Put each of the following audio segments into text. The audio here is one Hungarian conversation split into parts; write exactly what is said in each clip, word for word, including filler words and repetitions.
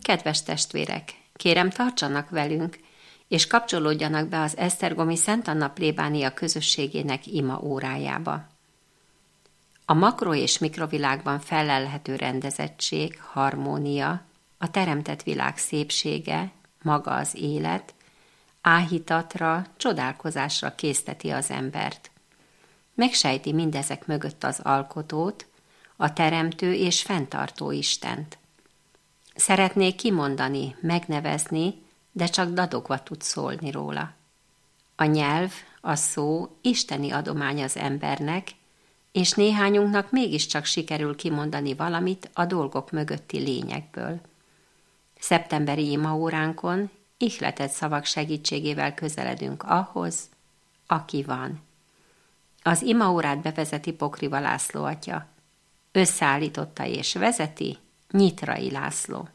Kedves testvérek, kérem tartsanak velünk, és kapcsolódjanak be az esztergomi Szent Anna plébánia közösségének ima órájába. A makro- és mikrovilágban fellelhető rendezettség, harmónia, a teremtett világ szépsége, maga az élet, áhítatra, csodálkozásra készteti az embert. Megsejti mindezek mögött az alkotót, a teremtő és fenntartó Istent. Szeretnék kimondani, megnevezni, de csak dadogva tud szólni róla. A nyelv, a szó isteni adomány az embernek, és néhányunknak mégiscsak sikerül kimondani valamit a dolgok mögötti lényekből. Szeptemberi imaóránkon ihletett szavak segítségével közeledünk ahhoz, aki van. Az imaórát bevezeti Pokriva László atya. Összeállította és vezeti Nyitrai László.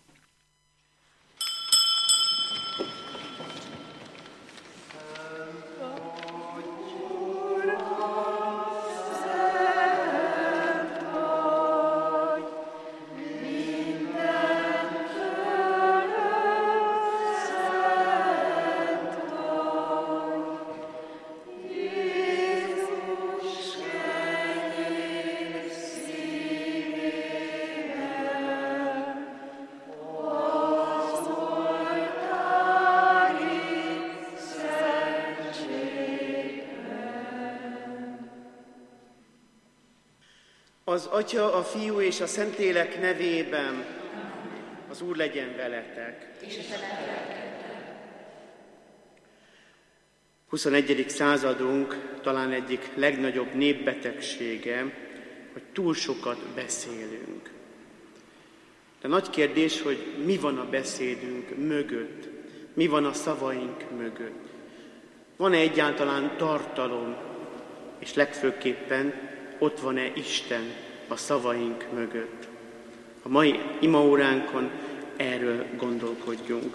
Az Atya, a Fiú és a Szentlélek nevében, az Úr legyen veletek. huszonegyedik századunk talán egyik legnagyobb népbetegsége, hogy túl sokat beszélünk. De nagy kérdés, hogy mi van a beszédünk mögött, mi van a szavaink mögött. Van-e egyáltalán tartalom, és legfőképpen ott van-e Isten a szavaink mögött? A mai imaóránkon erről gondolkodjunk.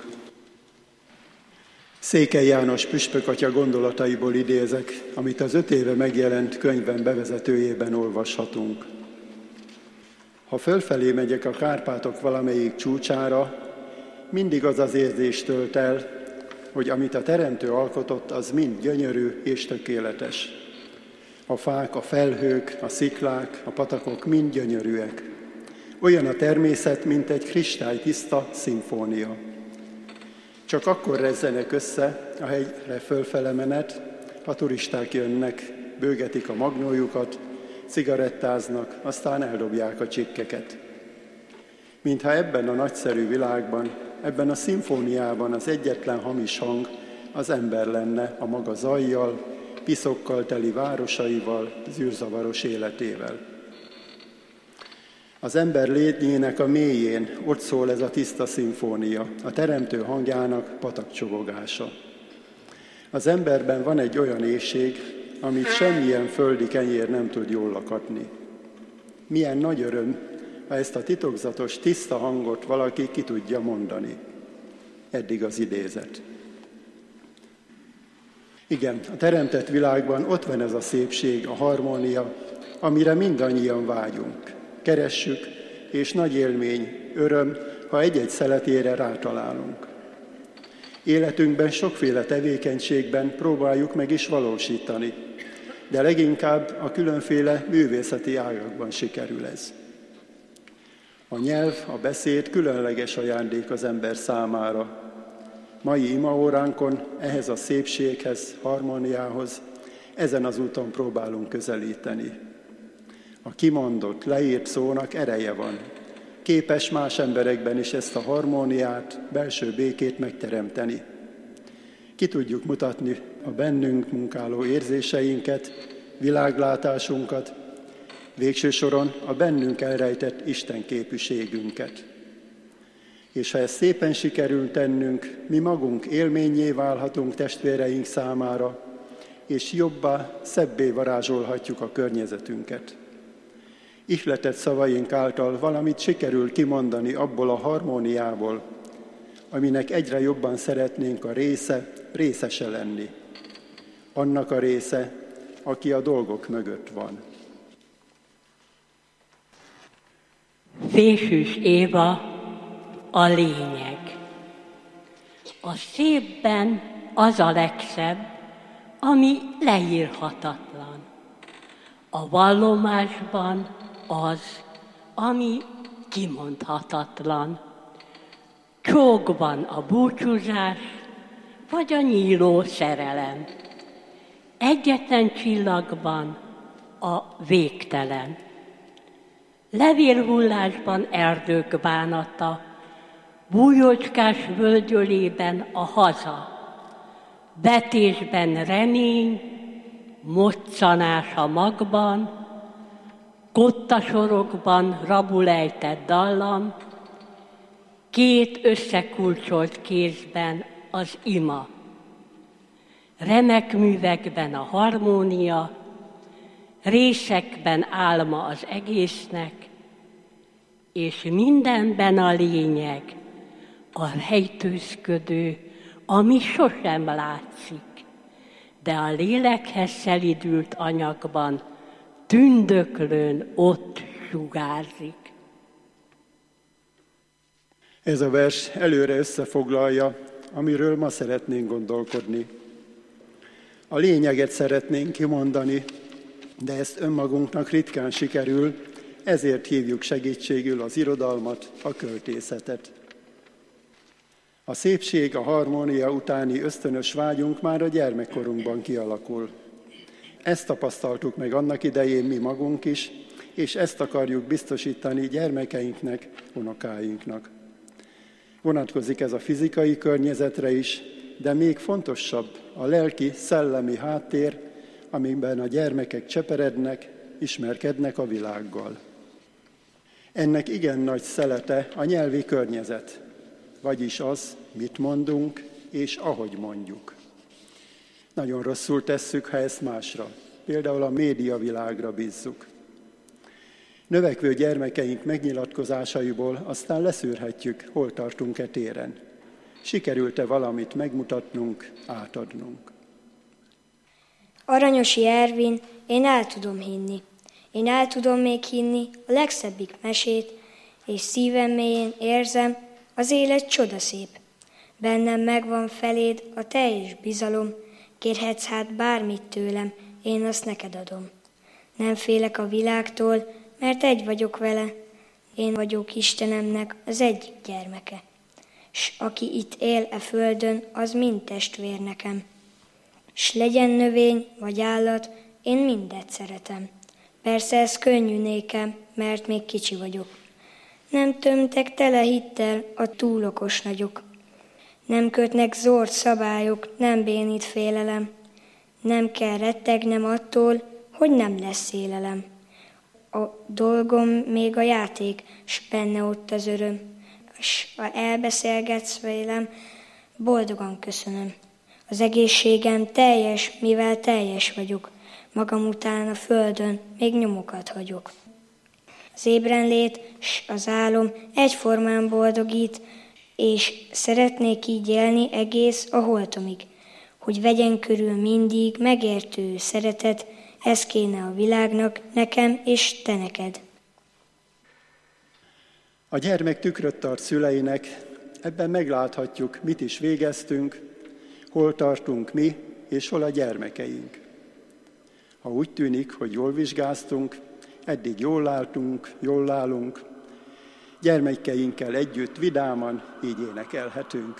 Székely János püspök atya gondolataiból idézek, amit az öt éve megjelent könyvben bevezetőjében olvashatunk. Ha fölfelé megyek a Kárpátok valamelyik csúcsára, mindig az az érzés tölt el, hogy amit a Teremtő alkotott, az mind gyönyörű és tökéletes. A fák, a felhők, a sziklák, a patakok mind gyönyörűek. Olyan a természet, mint egy kristálytiszta szimfónia. Csak akkor rezzenek össze a hegyre fölfele menet, ha turisták jönnek, bőgetik a magnójukat, cigarettáznak, aztán eldobják a csikkeket. Mintha ebben a nagyszerű világban, ebben a szimfóniában az egyetlen hamis hang az ember lenne a maga zajjal, piszokkal teli városaival, zűrzavaros életével. Az ember létjének a mélyén ott szól ez a tiszta szimfónia, a teremtő hangjának patakcsobogása. Az emberben van egy olyan éhség, amit semmilyen földi kenyér nem tud jól lakatni. Milyen nagy öröm, ha ezt a titokzatos, tiszta hangot valaki ki tudja mondani. Eddig az idézet. Igen, a teremtett világban ott van ez a szépség, a harmónia, amire mindannyian vágyunk. Keressük, és nagy élmény, öröm, ha egy-egy szeletére rátalálunk. Életünkben sokféle tevékenységben próbáljuk meg is valósítani, de leginkább a különféle művészeti ágakban sikerül ez. A nyelv, a beszéd különleges ajándék az ember számára. Mai imaóránkon ehhez a szépséghez, harmóniához, ezen az úton próbálunk közelíteni. A kimondott, leírt szónak ereje van. Képes más emberekben is ezt a harmóniát, belső békét megteremteni. Ki tudjuk mutatni a bennünk munkáló érzéseinket, világlátásunkat, végső soron a bennünk elrejtett istenképűségünket. És ha ezt szépen sikerül tennünk, mi magunk élménnyé válhatunk testvéreink számára, és jobbá, szebbé varázsolhatjuk a környezetünket. Ihletett szavaink által valamit sikerül kimondani abból a harmóniából, aminek egyre jobban szeretnénk a része, részese lenni. Annak a része, aki a dolgok mögött van. Vésűs Éva a lényeg. A szépben az a legszebb, ami leírhatatlan. A vallomásban az, ami kimondhatatlan. Csókban a búcsúzás, vagy a nyíló szerelem. Egyetlen csillagban a végtelen. Levélhullásban erdők bánata, bújócskás völgyölében a haza, betésben remény, moccanás a magban, kottasorokban rabul ejtett dallam, két összekulcsolt kézben az ima, remek művekben a harmónia, résekben álma az egésznek, és mindenben a lényeg, a rejtőzködő, ami sosem látszik, de a lélekhez szelidült anyagban tündöklőn ott sugárzik. Ez a vers előre összefoglalja, amiről ma szeretnénk gondolkodni. A lényeget szeretnénk kimondani, de ezt önmagunknak ritkán sikerül, ezért hívjuk segítségül az irodalmat, a költészetet. A szépség, a harmónia utáni ösztönös vágyunk már a gyermekkorunkban kialakul. Ezt tapasztaltuk meg annak idején mi magunk is, és ezt akarjuk biztosítani gyermekeinknek, unokáinknak. Vonatkozik ez a fizikai környezetre is, de még fontosabb a lelki, szellemi háttér, amiben a gyermekek cseperednek, ismerkednek a világgal. Ennek igen nagy szelete a nyelvi környezet, vagyis az, mit mondunk és ahogy mondjuk. Nagyon rosszul tesszük, ha ezt másra, például a médiavilágra bízzuk. Növekvő gyermekeink megnyilatkozásaiból aztán leszűrhetjük, hol tartunk-e téren. Sikerült-e valamit megmutatnunk, átadnunk. Aranyosi Ervin, én el tudom hinni. Én el tudom még hinni a legszebbik mesét, és szívem mélyén érzem, az élet csodaszép. Bennem megvan feléd a teljes bizalom, kérhetsz hát bármit tőlem, én azt neked adom. Nem félek a világtól, mert egy vagyok vele, én vagyok Istenemnek az egyik gyermeke. S aki itt él e földön, az mind testvér nekem. S legyen növény vagy állat, én mindet szeretem. Persze ez könnyű nékem, mert még kicsi vagyok. Nem tömtek tele hittel a túl okos nagyok. Nem kötnek zord szabályok, nem bénít félelem. Nem kell rettegnem attól, hogy nem lesz szélelem. A dolgom még a játék, s benne ott az öröm. S ha elbeszélgetsz velem, boldogan köszönöm. Az egészségem teljes, mivel teljes vagyok. Magam után a földön még nyomokat hagyok. Az ébrenlét s az álom egyformán boldogít, és szeretnék így élni egész a holtomig, hogy vegyen körül mindig megértő szeretet, ez kéne a világnak, nekem és te neked. A gyermek tükröt tart szüleinek, ebben megláthatjuk, mit is végeztünk, hol tartunk mi, és hol a gyermekeink. Ha úgy tűnik, hogy jól vizsgáztunk, eddig jól álltunk, jól állunk, gyermekeinkkel együtt vidáman így énekelhetünk.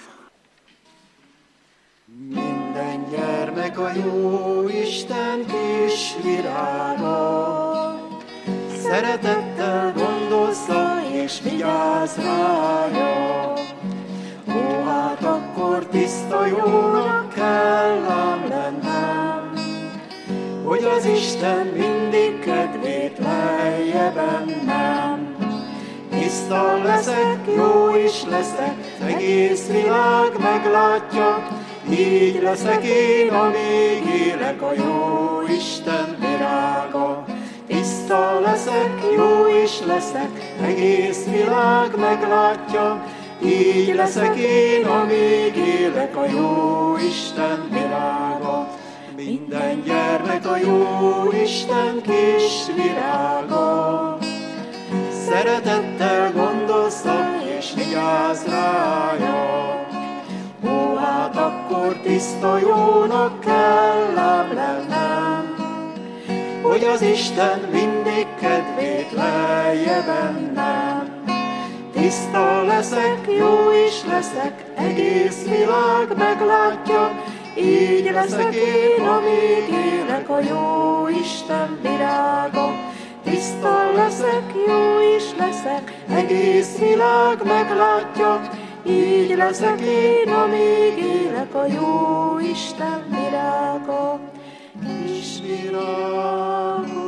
Minden gyermek a jó Isten kis virága, szeretettel gondozza és vigyáz rája. Ó, hát akkor tiszta jónak kell ám lennem, hogy az Isten mindig kedvét lelje bennem. Tiszta leszek, jó is leszek, egész világ meglátja, így leszek én, amíg élek, a jó Isten virága. Tiszta leszek, jó is leszek, egész világ meglátja, így leszek én, amíg élek, a jó Isten virága. Minden gyermek a jó Isten kis virága, szeretettel gondozza és vigyázza vigyázz rája. Ó, hát akkor tiszta jónak kell ám lennem, hogy az Isten mindig kedvét lelje bennem. Tiszta leszek, jó is leszek, egész világ meglátja, így leszek én, amíg élek, a jó Isten virága. Tiszta leszek, jó is leszek, egész világ meglátja, így leszek én, amíg élek, a jó Isten virága. Kis virága.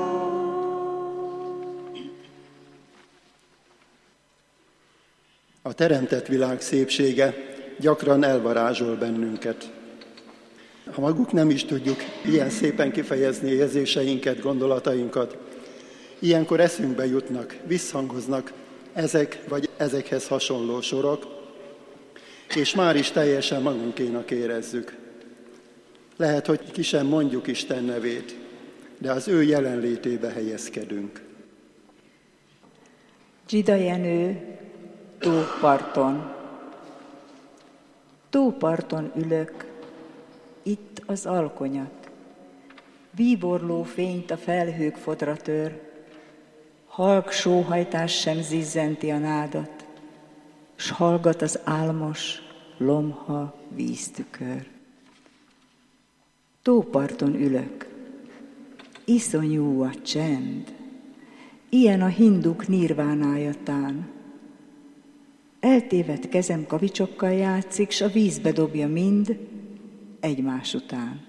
A teremtett világ szépsége gyakran elvarázsol bennünket. Ha maguk nem is tudjuk ilyen szépen kifejezni érzéseinket, gondolatainkat, ilyenkor eszünkbe jutnak, visszhangoznak ezek vagy ezekhez hasonló sorok, és már is teljesen magunkénak érezzük. Lehet, hogy ki sem mondjuk Isten nevét, de az ő jelenlétébe helyezkedünk. Dzsida Jenő, tóparton. Tóparton ülök, itt az alkonyat. Bíborló fényt a felhők fodra tör, halk sóhajtás sem zizzenti a nádat, s hallgat az álmos, lomha víztükör. Tóparton ülök, iszonyú a csend, ilyen a hinduk nirvánája tán. Eltévedt kezem kavicsokkal játszik, s a vízbe dobja mind egymás után.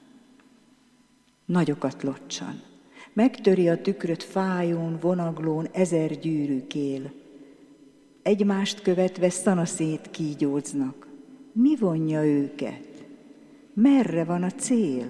Nagyokat locsan, megtöri a tükröt fájón, vonaglón ezer gyűrű kél. Egymást követve szanaszét kígyóznak. Mi vonja őket? Merre van a cél?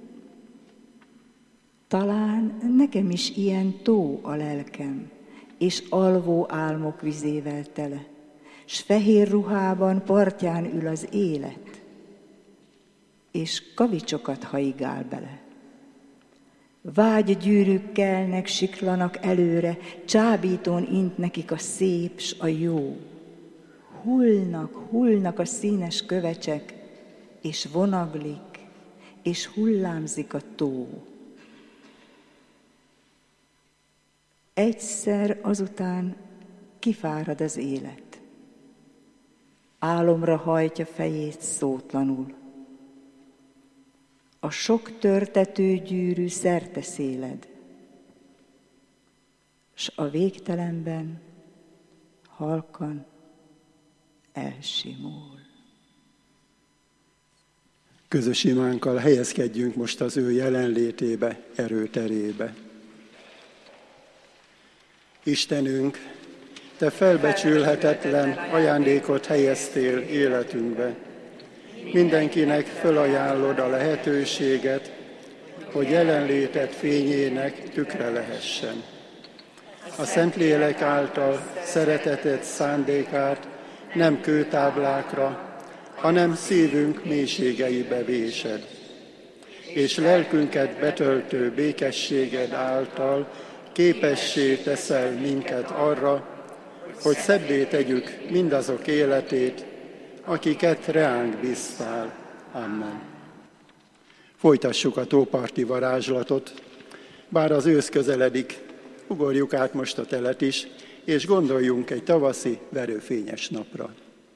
Talán nekem is ilyen tó a lelkem, és alvó álmok vizével tele, s fehér ruhában partján ül az élet, és kavicsokat haigál bele. Vágygyűrűk kelnek, siklanak előre, csábítón int nekik a szép s a jó. Hullnak, hullnak a színes kövecsek, és vonaglik, és hullámzik a tó. Egyszer azután kifárad az élet. Álomra hajtja fejét szótlanul. A sok törtető gyűrű szerte széled, s a végtelenben halkan elsimul. Közös imánkkal helyezkedjünk most az ő jelenlétébe, erőterébe. Istenünk, Te felbecsülhetetlen ajándékot helyeztél életünkbe. Mindenkinek fölajánlod a lehetőséget, hogy jelenléted fényének tükre lehessen. A Szentlélek által szereteted szándékát nem kőtáblákra, hanem szívünk mélységeibe vésed, és lelkünket betöltő békességed által képessé teszel minket arra, hogy szebbé tegyük mindazok életét, akiket reánk bíztál. Amen. Folytassuk a tóparti varázslatot, bár az ősz közeledik, ugorjuk át most a telet is, és gondoljunk egy tavaszi, verőfényes napra.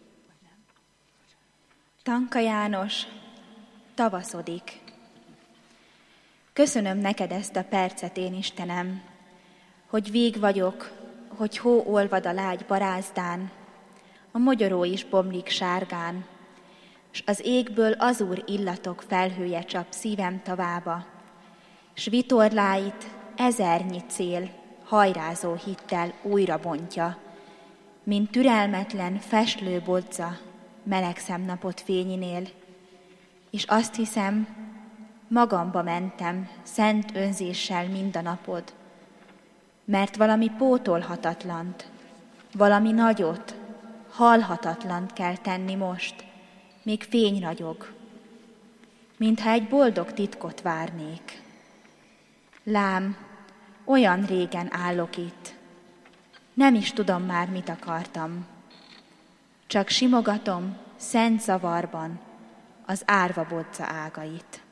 Tanka János, tavaszodik. Köszönöm neked ezt a percet, én Istenem, hogy vég vagyok, hogy hó olvad a lágy barázdán, a mogyoró is bomlik sárgán, s az égből azúr illatok felhője csap szívem tavába, s vitorláit ezernyi cél hajrázó hittel újra bontja, mint türelmetlen feslő bodza melegszem napot fényinél, és azt hiszem, magamba mentem szent önzéssel mind a napod, mert valami pótolhatatlant, valami nagyot, halhatatlant kell tenni most, még fény ragyog, mintha egy boldog titkot várnék. Lám, olyan régen állok itt, nem is tudom már, mit akartam. csak simogatom szent zavarban az árva bodza ágait.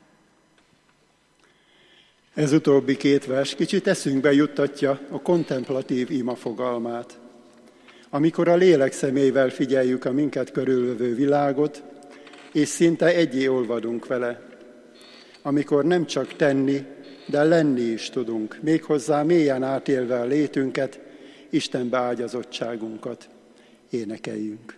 Ez utóbbi két vers kicsit eszünkbe juttatja a kontemplatív ima fogalmát. Amikor a lélek szemével figyeljük a minket körülvevő világot, és szinte egyé olvadunk vele. Amikor nem csak tenni, de lenni is tudunk, méghozzá mélyen átélve a létünket, Isten beágyazottságunkat. Énekeljünk.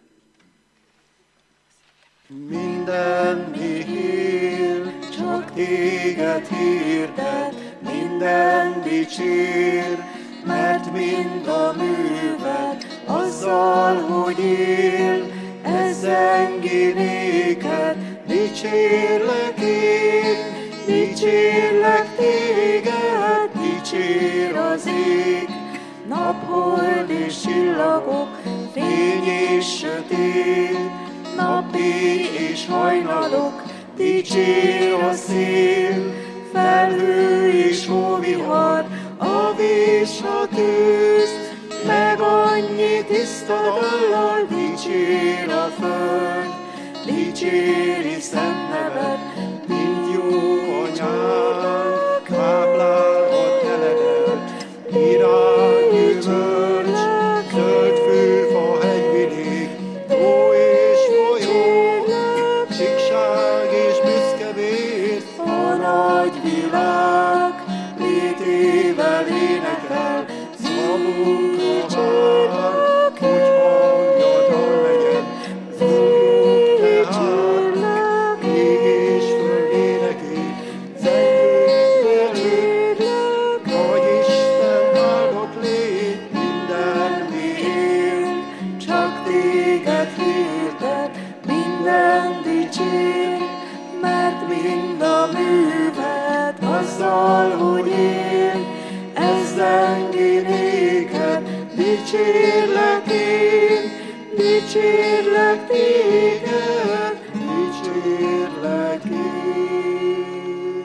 Minden hír, csak téged hirdet, minden dicsér, mert mind a műved azzal, hogy él, ez zengi néked, dicsérlek én, dicsérlek téged, dicsér az ég, naphold és csillagok, fény és sötét, napi és hajnalok, dicsér a szél, felhő és hóvihar, a vés, a tűz, meg annyi tiszta dallal, dicsér a föld, dicséri szent neved, mint jó anyád, táplálhat teledet, virág, gyümölcs, zöld fűfa, hegyvidék, tó és folyó, síkság és büszke vér, a nagy világ, létével énekel, szavunkra vár, hogy hangjadal legyen, zúgjuk tehát, ég és föld énekét, zengjünk velük, nagy Isten áldott légy, minden mi él, csak téged hirdet, minden dicsér, mert mind a műved azzal, hogy él, ez zengi néked, dicsérlek én, dicsérlek téged, dicsérlek én.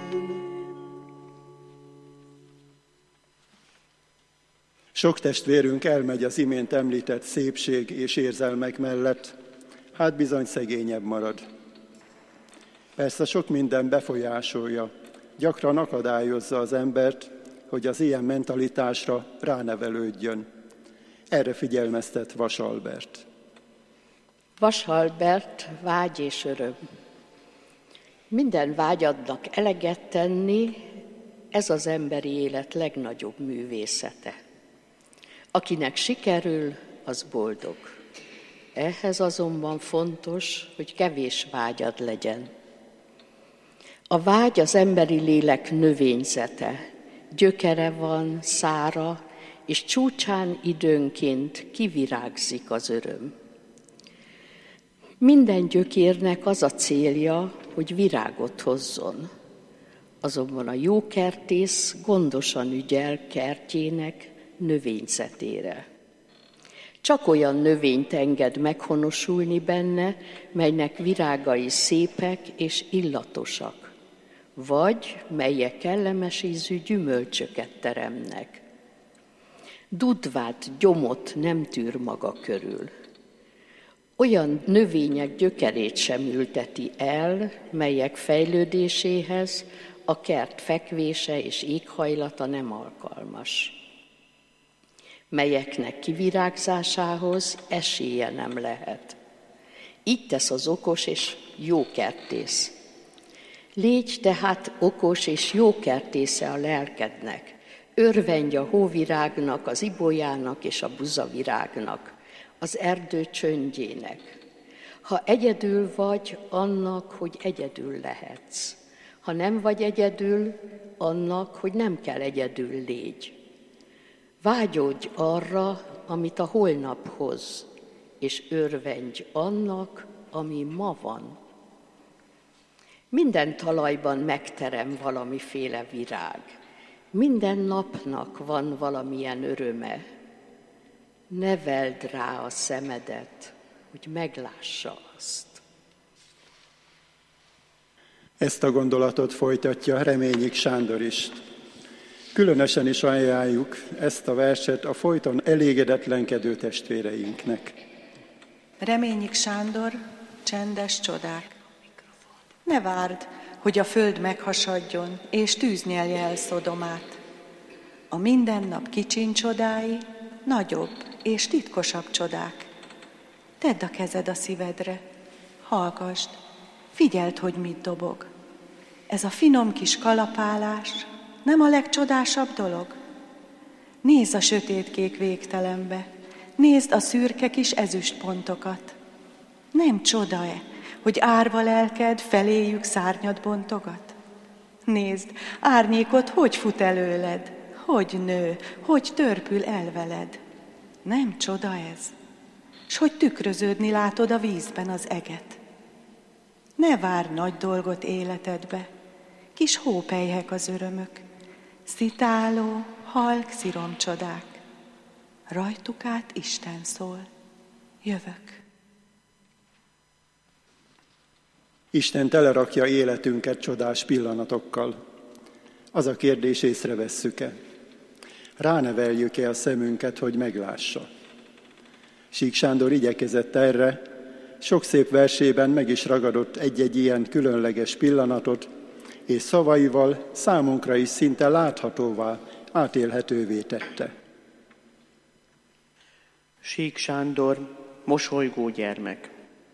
Sok testvérünk elmegy az imént említett szépség és érzelmek mellett, hát bizony szegényebb marad. Persze sok minden befolyásolja, gyakran akadályozza az embert, hogy az ilyen mentalitásra ránevelődjön. Erre figyelmeztet Vas Albert. Vas Albert, vágy és öröm. Minden vágyadnak eleget tenni, ez az emberi élet legnagyobb művészete. Akinek sikerül, az boldog. Ehhez azonban fontos, hogy kevés vágyad legyen. A vágy az emberi lélek növényzete, gyökere van, szára, és csúcsán időnként kivirágzik az öröm. Minden gyökérnek az a célja, hogy virágot hozzon. Azonban a jó kertész gondosan ügyel kertjének növényzetére. Csak olyan növényt enged meghonosulni benne, melynek virágai szépek és illatosak, vagy melyek kellemes ízű gyümölcsöket teremnek. Dudvát, gyomot nem tűr maga körül. Olyan növények gyökerét sem ülteti el, melyek fejlődéséhez a kert fekvése és éghajlata nem alkalmas. Melyeknek kivirágzásához esélye nem lehet. Így tesz az okos és jó kertész. Légy tehát okos és jó kertésze a lelkednek, örvendj a hóvirágnak, az ibolyának és a buzavirágnak, az erdő csöndjének. Ha egyedül vagy, annak, hogy egyedül lehetsz. Ha nem vagy egyedül, annak, hogy nem kell egyedül légy. Vágyódj arra, amit a holnap hoz, és örvendj annak, ami ma van. Minden talajban megterem valamiféle virág. Minden napnak van valamilyen öröme. Neveld rá a szemedet, hogy meglássa azt. Ezt a gondolatot folytatja Reményik Sándor is. Különösen is ajánljuk ezt a verset a folyton elégedetlenkedő testvéreinknek. Reményik Sándor, csendes csodák. Ne várd, hogy a föld meghasadjon, és tűz nyelje el Szodomát. A mindennap kicsin csodái, nagyobb és titkosabb csodák. Tedd a kezed a szívedre, hallgasd, figyeld, hogy mit dobog. Ez a finom kis kalapálás nem a legcsodásabb dolog? Nézd a sötétkék végtelenbe, nézd a szürke kis ezüstpontokat. Nem csoda-e, hogy árva lelked feléjük szárnyat bontogat? Nézd, árnyékot hogy fut előled, hogy nő, hogy törpül el veled. Nem csoda ez? S hogy tükröződni látod a vízben az eget? Ne várj nagy dolgot életedbe, kis hópelyhek az örömök, szitáló, halk sziromcsodák. Rajtuk át Isten szól, jövök. Isten telerakja életünket csodás pillanatokkal. Az a kérdés, észrevesszük-e? Ráneveljük-e a szemünket, hogy meglássa? Sík Sándor igyekezett erre, sok szép versében meg is ragadott egy-egy ilyen különleges pillanatot, és szavaival számunkra is szinte láthatóvá, átélhetővé tette. Sík Sándor, mosolygó gyermek.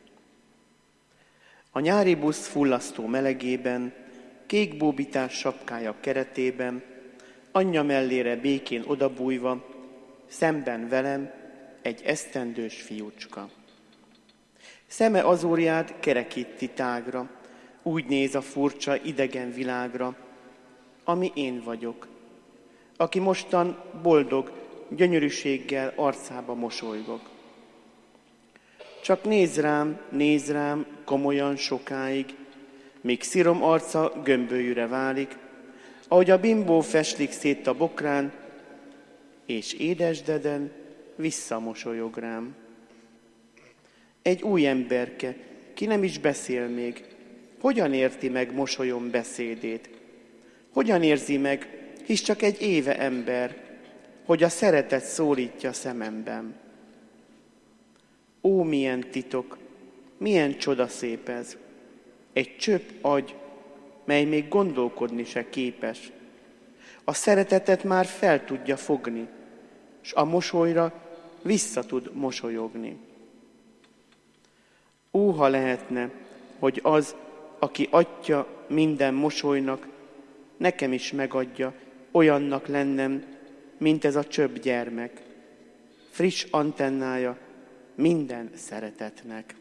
A nyári busz fullasztó melegében, kék bóbitás sapkája keretében, anyja mellére békén odabújva, szemben velem egy esztendős fiúcska. Szeme azóriát kerekíti tágra, úgy néz a furcsa, idegen világra, ami én vagyok, aki mostan boldog, gyönyörűséggel arcába mosolygok. Csak néz rám, néz rám komolyan sokáig, míg szirom arca gömbölyűre válik, ahogy a bimbó feslik szét a bokrán, és édesdeden visszamosolyog rám. Egy új emberke, ki nem is beszél még, hogyan érti meg mosolyom beszédét? Hogyan érzi meg, hisz csak egy éve ember, hogy a szeretet szólítja szememben? Ó, milyen titok, milyen csodaszép ez! Egy csöpp agy, mely még gondolkodni se képes. A szeretetet már fel tudja fogni, s a mosolyra vissza tud mosolyogni. Ó, ha lehetne, hogy az, aki atya minden mosolynak, nekem is megadja, olyannak lennem, mint ez a csöpp gyermek, friss antennája minden szeretetnek.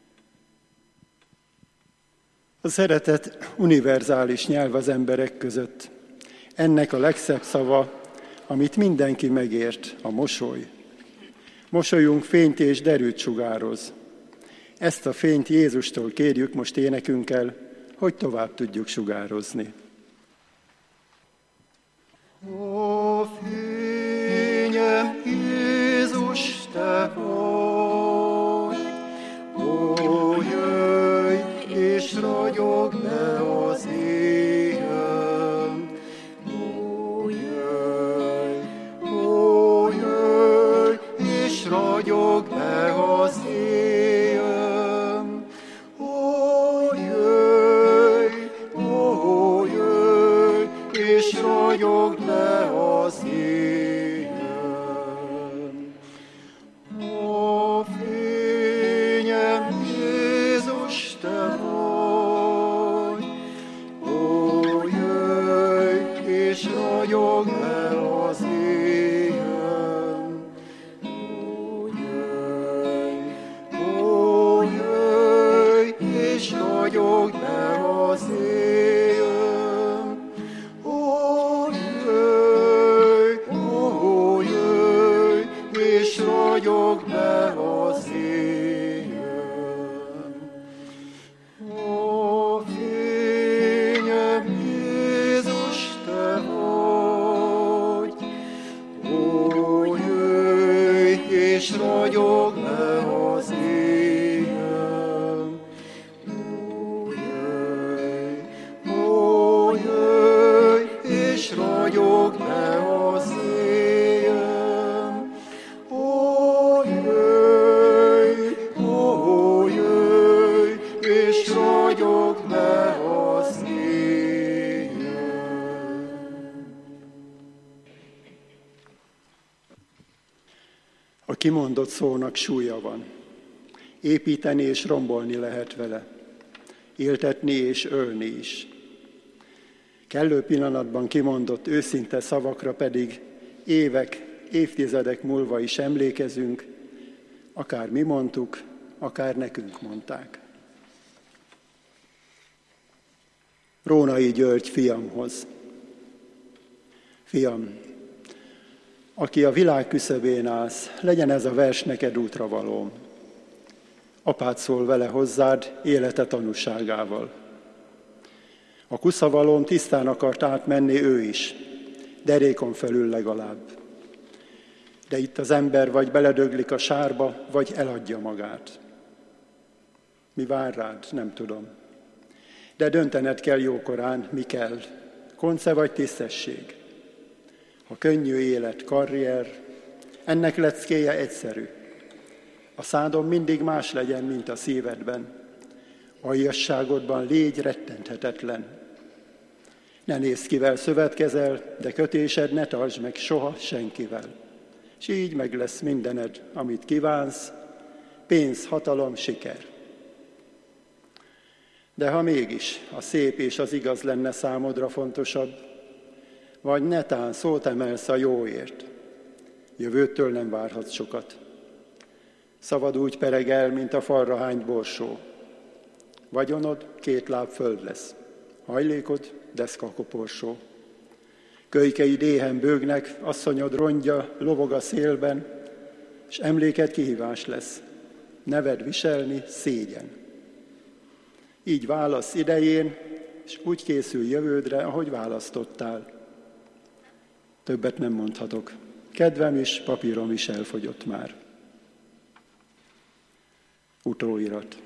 A szeretet univerzális nyelv az emberek között. Ennek a legszebb szava, amit mindenki megért, a mosoly. Mosolyunk fényt és derűt sugároz. Ezt a fényt Jézustól kérjük most énekünkkel, hogy tovább tudjuk sugározni. Ó, fényem, Jézus, te vagy, ó, jöjj, és ragyog be az éjem. Ó, jöjj, ó, jöjj, és ragyog be az éjem. Ó, jöjj, ó, jöjj, és ragyog be az éjem. Ó, kimondott szónak súlya van. Építeni és rombolni lehet vele. Éltetni és ölni is. Kellő pillanatban kimondott őszinte szavakra pedig évek, évtizedek múlva is emlékezünk, akár mi mondtuk, akár nekünk mondták. Rónai György fiamhoz. Fiam, aki a világ küszöbén állsz, legyen ez a vers neked útravalóm. Apád szól vele hozzád élete tanúságával. A kuszavalóm tisztán akart átmenni ő is, derékon felül legalább. De itt az ember vagy beledöglik a sárba, vagy eladja magát. Mi vár rád, nem tudom. De döntened kell jókorán, mi kell, konce vagy tisztesség. Ha könnyű élet, karrier, ennek leckéje egyszerű. A szádon mindig más legyen, mint a szívedben. Aljasságodban légy rettenthetetlen. Ne nézd, kivel szövetkezel, de kötésed ne tartsd meg soha senkivel. S így meg lesz mindened, amit kívánsz, pénz, hatalom, siker. De ha mégis a szép és az igaz lenne számodra fontosabb, vagy netán szót emelsz a jóért, jövőtől nem várhatsz sokat. Szavad úgy pereg el, mint a falra hányt borsó. Vagyonod két láb föld lesz, hajlékod deszkakoporsó. Kölykeid éhen bőgnek, asszonyod rongya lovog a szélben, s emléked kihívás lesz, neved viselni szégyen. Így válasz idején, és úgy készül jövődre, ahogy választottál. Többet nem mondhatok. Kedvem is, papírom is elfogyott már. Utóirat.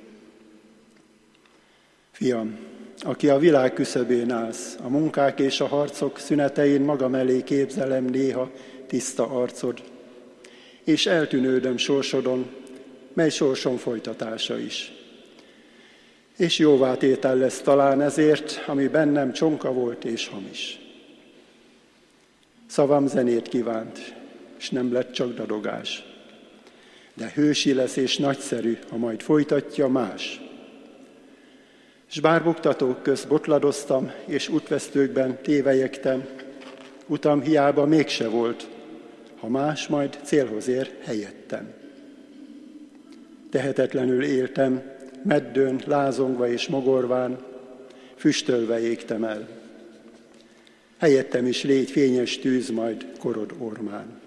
Fiam, aki a világ küszöbén állsz, a munkák és a harcok szünetein magam elé képzelem néha tiszta arcod, és eltűnődöm sorsodon, mely sorsom folytatása is. És jóvá tétel lesz talán ezért, ami bennem csonka volt és hamis. Szavam zenét kívánt, és nem lett csak dadogás. De hősi lesz és nagyszerű, ha majd folytatja más. S bár buktatók közt botladoztam, és útvesztőkben tévelyegtem, utam hiába mégse volt, ha más majd célhoz ér helyettem. Tehetetlenül éltem, meddőn, lázongva és mogorván, füstölve égtem el. Helyettem is légy fényes tűz majd korod ormán.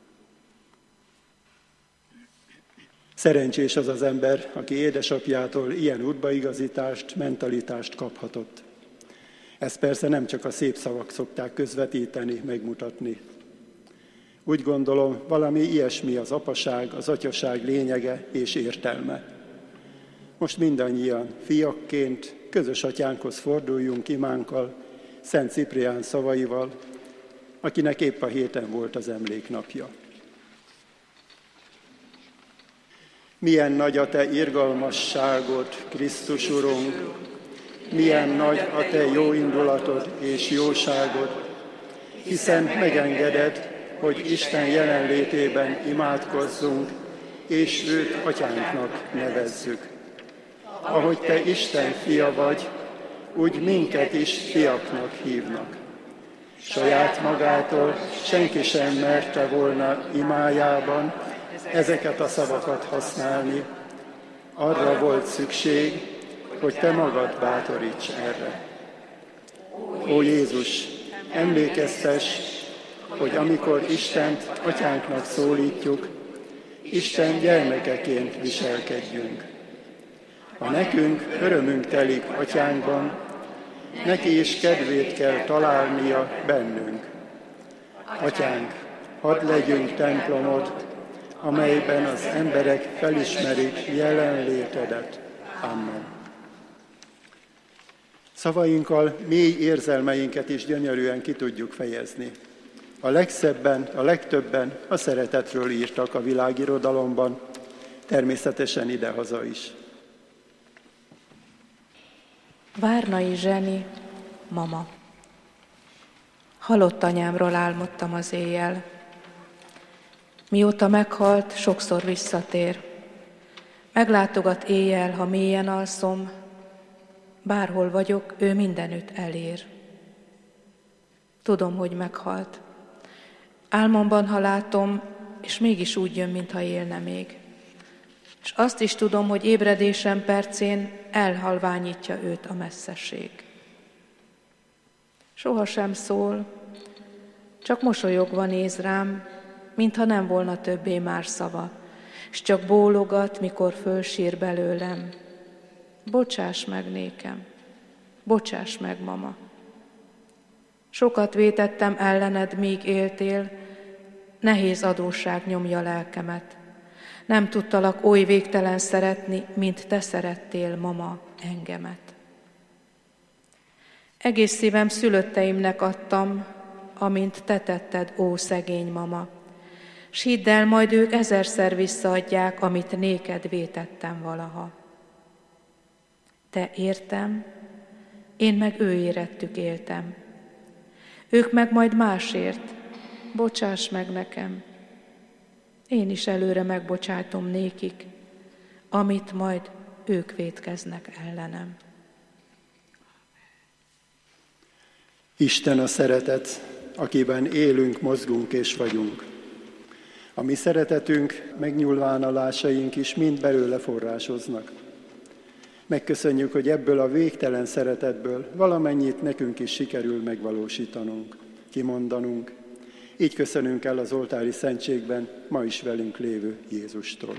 Szerencsés az az ember, aki édesapjától ilyen útbaigazítást, mentalitást kaphatott. Ezt persze nem csak a szép szavak szokták közvetíteni, megmutatni. Úgy gondolom, valami ilyesmi az apaság, az atyaság lényege és értelme. Most mindannyian fiakként közös atyánkhoz forduljunk imánkkal, Szent Ciprián szavaival, akinek épp a héten volt az emléknapja. Milyen nagy a te irgalmasságod, Krisztus Urunk, milyen nagy a te jó indulatod és jóságod, hiszen megengeded, hogy Isten jelenlétében imádkozzunk, és őt atyánknak nevezzük. Ahogy te Isten fia vagy, úgy minket is fiaknak hívnak. Saját magától senki sem merte volna imájában ezeket a szavakat használni. Arra volt szükség, hogy te magad bátoríts erre. Ó Jézus, emlékeztess, hogy amikor Istent atyánknak szólítjuk, Isten gyermekeként viselkedjünk. Ha nekünk örömünk telik atyánkban, neki is kedvét kell találnia bennünk. Atyánk, hadd legyünk templomod, amelyben az emberek felismerik jelenlétedet. Amen. Szavainkkal mély érzelmeinket is gyönyörűen ki tudjuk fejezni. A legszebben, a legtöbben a szeretetről írtak a világirodalomban, természetesen idehaza is. Várnai Zseni, mama. Halott anyámról álmodtam az éjjel. Mióta meghalt, sokszor visszatér. Meglátogat éjjel, ha mélyen alszom, bárhol vagyok, ő mindenütt elér. Tudom, hogy meghalt. Álmomban, ha látom, és mégis úgy jön, mintha élne még. És azt is tudom, hogy ébredésem percén elhalványítja őt a messzesség. Soha sem szól, csak mosolyogva néz rám, mintha nem volna többé már szava, s csak bólogat, mikor fölsír belőlem. Bocsáss meg nékem, bocsáss meg, mama. Sokat vétettem ellened, míg éltél, nehéz adósság nyomja lelkemet. Nem tudtalak oly végtelen szeretni, mint te szerettél, mama, engemet. Egész szívem szülötteimnek adtam, amint te tetted, ó szegény mama. S hidd el, majd ők ezerszer visszaadják, amit néked vétettem valaha. Te értem, én meg ő érettük éltem. Ők meg majd másért, bocsáss meg nekem. Én is előre megbocsájtom nékik, amit majd ők vétkeznek ellenem. Isten a szeretet, akiben élünk, mozgunk és vagyunk. A mi szeretetünk, megnyilvánulásaink is mind belőle forrásoznak. Megköszönjük, hogy ebből a végtelen szeretetből valamennyit nekünk is sikerül megvalósítanunk, kimondanunk. Így köszönünk el az oltári szentségben ma is velünk lévő Jézustól.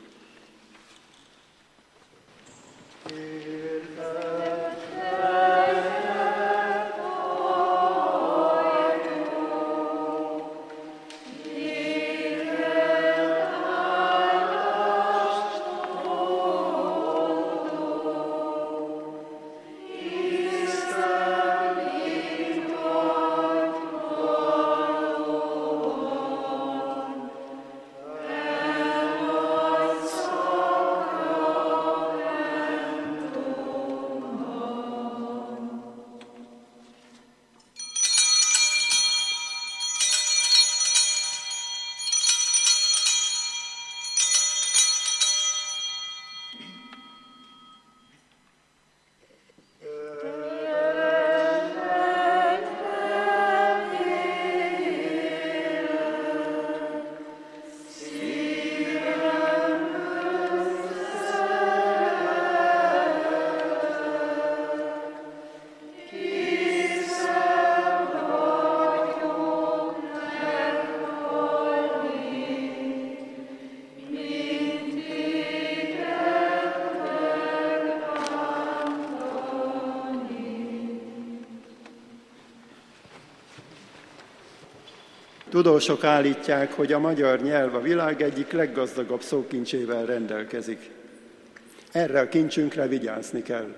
Tudósok állítják, hogy a magyar nyelv a világ egyik leggazdagabb szókincsével rendelkezik. Erre a kincsünkre vigyázni kell.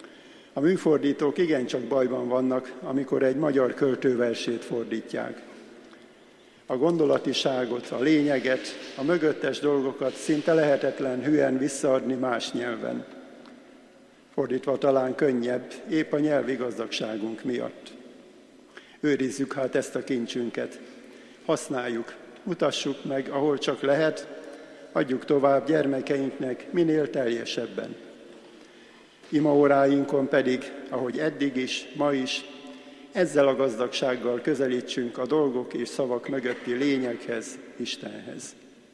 A műfordítók igencsak bajban vannak, amikor egy magyar költőversét fordítják. A gondolatiságot, a lényeget, a mögöttes dolgokat szinte lehetetlen hülyen visszaadni más nyelven. Fordítva talán könnyebb, épp a nyelvi gazdagságunk miatt. Őrizzük hát ezt a kincsünket. Használjuk, mutassuk meg, ahol csak lehet, adjuk tovább gyermekeinknek minél teljesebben. Imaóráinkon pedig, ahogy eddig is, ma is, ezzel a gazdagsággal közelítsünk a dolgok és szavak mögötti lényeghez, Istenhez.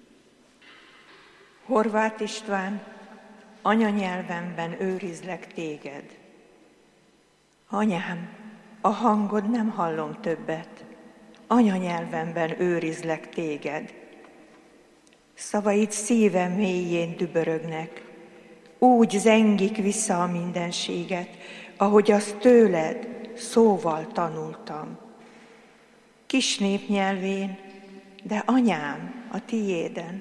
Horváth István, anyanyelvemben őrizlek téged. Anyám, a hangod nem hallom többet. Anyanyelvemben őrizlek téged. Szavaid szívem mélyén dübörögnek, úgy zengik vissza a mindenséget, ahogy azt tőled szóval tanultam. Kis népnyelvén, de anyám a tiéden.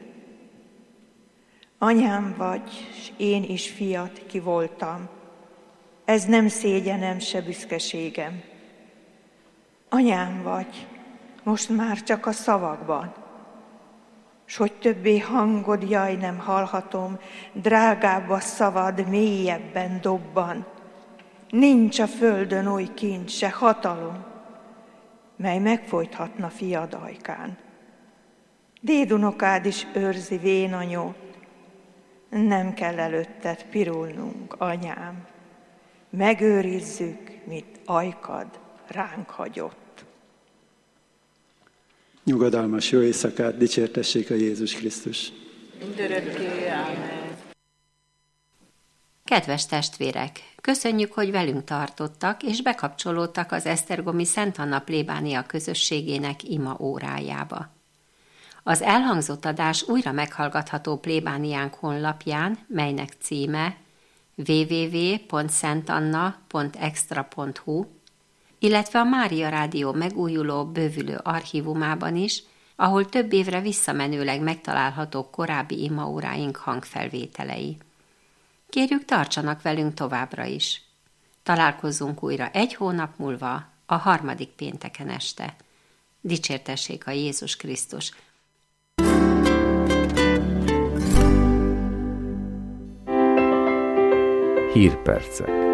Anyám vagy, s én is fiat ki voltam. Ez nem szégyenem, se büszkeségem. Anyám vagy, most már csak a szavakban, s hogy többé hangod, jaj, nem hallhatom, drágább a szavad, mélyebben dobban. Nincs a földön oly kincs, se hatalom, mely megfojthatna fiad ajkán. dédunokád is őrzi vénanyót. Nem kell előtted pirulnunk, anyám. Megőrizzük, mit ajkad ránk hagyott. Nyugodalmas jó éjszakát, dicsértessék a Jézus Krisztus. Mindörökké, ámen. Kedves testvérek, köszönjük, hogy velünk tartottak, és bekapcsolódtak az esztergomi Szent Anna plébánia közösségének ima órájába. Az elhangzott adás újra meghallgatható plébániánk honlapján, melynek címe double-u double-u double-u pont szentanna pont extra pont hu, illetve a Mária Rádió megújuló, bővülő archívumában is, ahol több évre visszamenőleg megtalálhatók korábbi imaóráink hangfelvételei. Kérjük, tartsanak velünk továbbra is. Találkozzunk újra egy hónap múlva, a harmadik pénteken este. Dicsértessék a Jézus Krisztus! Hírpercek.